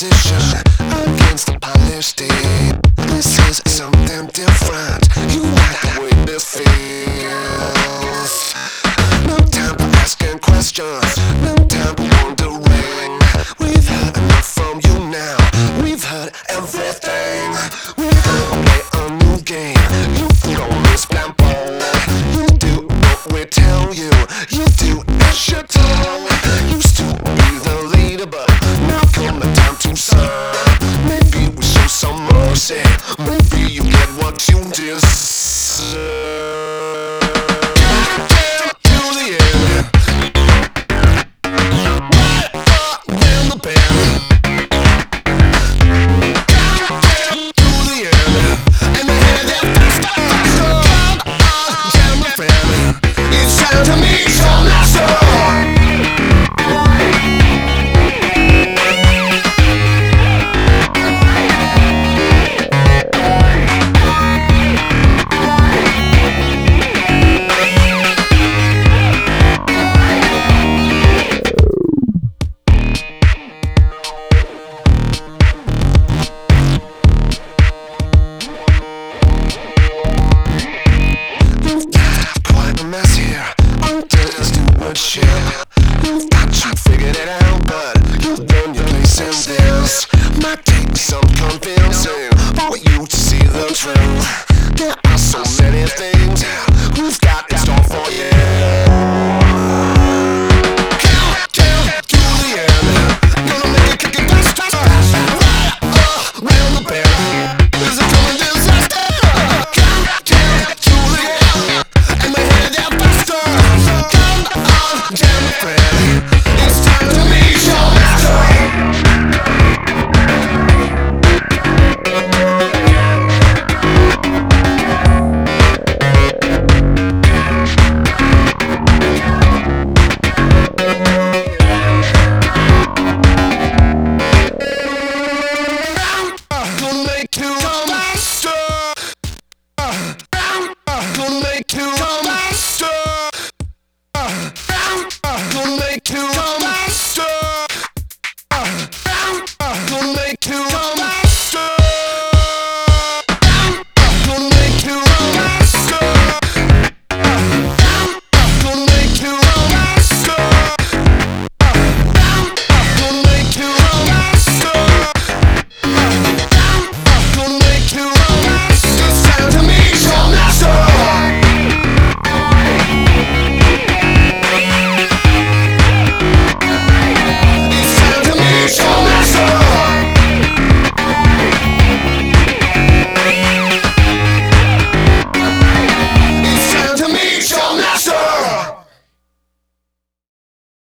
opposition against the polished state. This is something different. You like the way this feels. No time for asking questions. No time for wondering. We've heard enough from you now. We've heard everything. We're gonna play a new game. You put on this blindfold. You do what we tell you. You do as you're told. Used to be the leader, but now come the time to serve. Maybe we show some mercy. Maybe you get what you deserve. You've got you figured it out, but you've done your place in this. Might take some convincing for you to see the truth. There are so many things we've got in store for you. Countdown to the end. Gonna make it kick it fast, right around the bend. There's a coming disaster. Countdown to the end, and my head out faster. Jam friend, it's time to meet your master. Gonna make you